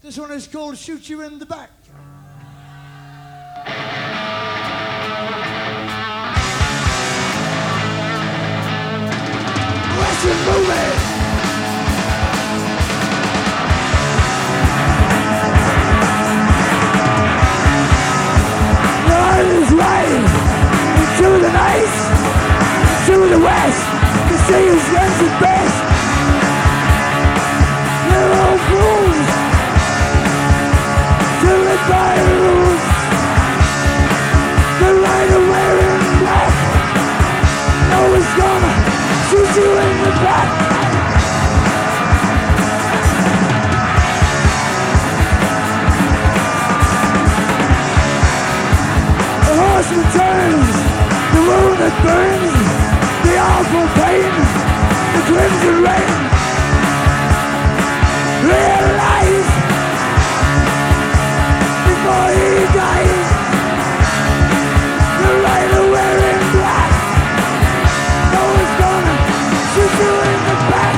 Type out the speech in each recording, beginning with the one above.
This one is called Shoot You in the Back. Western movie! North is right, into the night, to the west, the sea is guns and best. They're all fools, to live by the rules. The rider wearing black, no one's gonna shoot you in the back. The horseman turns, the wound that burns, the awful pain, the crimson rain. Realize before he dies, the rider wearing black, no one's gonna shoot you in the back.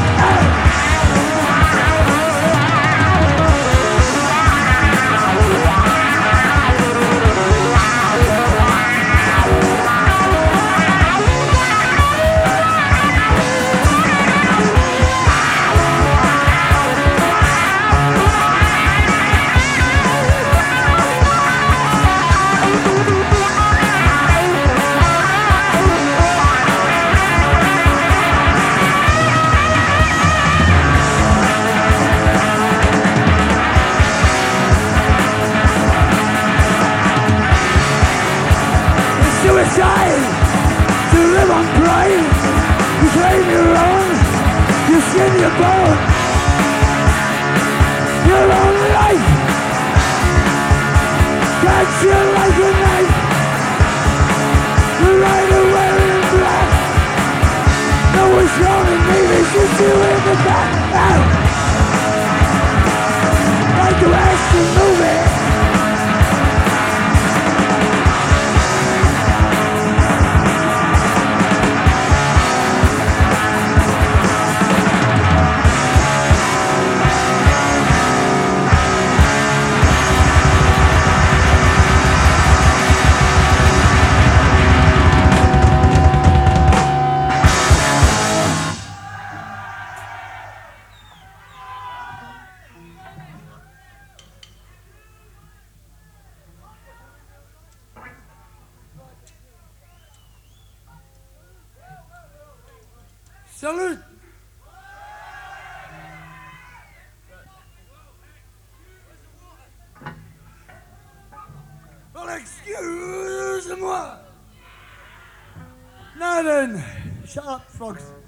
Suicide, to live on pride, you claim your own, you skin your bone, your own life, cuts you like a knife, the rider wearing black, no one's gonna maybe shoot you in the back, like the Western movie. Salute! Well, excuse-moi! Now then, shut up, frogs.